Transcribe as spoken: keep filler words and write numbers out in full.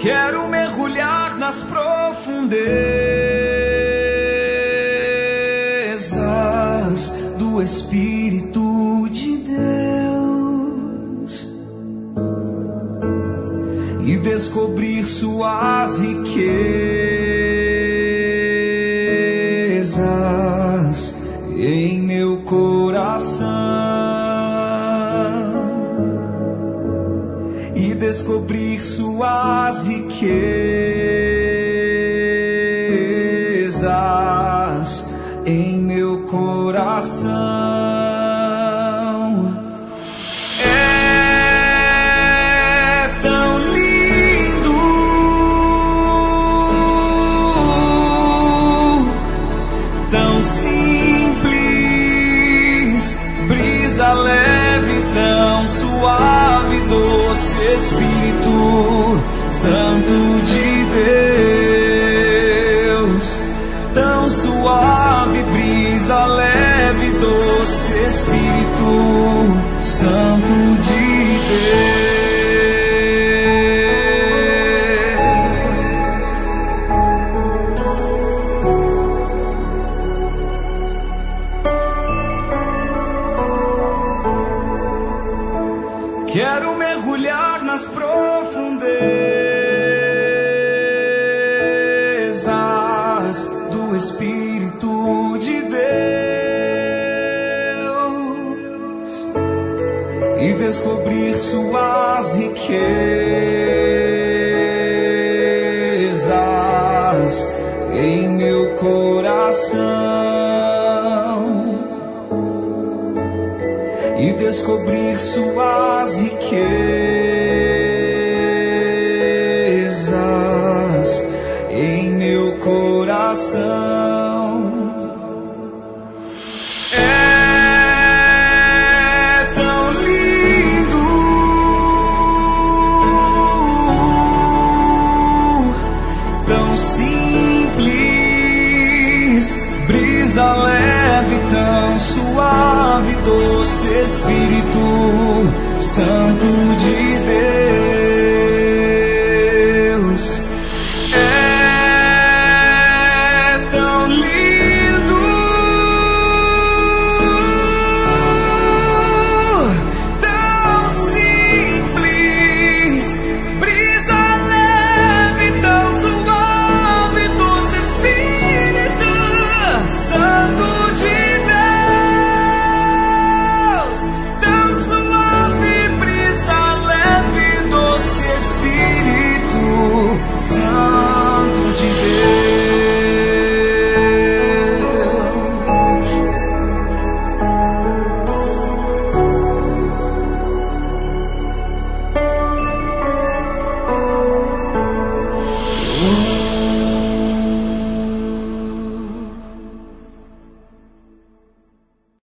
Quero mergulhar nas profundezas do Espírito de Deus e descobrir suas riquezas em meu coração. E descobrir suas riquezas em meu coração. É tão lindo, tão simples, brisa leve, tão suave, doce Espírito Santo de Deus, tão suave, brisa leve, doce Espírito Santo de Deus. Quero mergulhar nas profundezas do Espírito de Deus e descobrir suas riquezas em meu coração. E descobrir suas riquezas em meu coração. É tão lindo, tão simples, brisa leve, tão suave, doce Espírito Santo de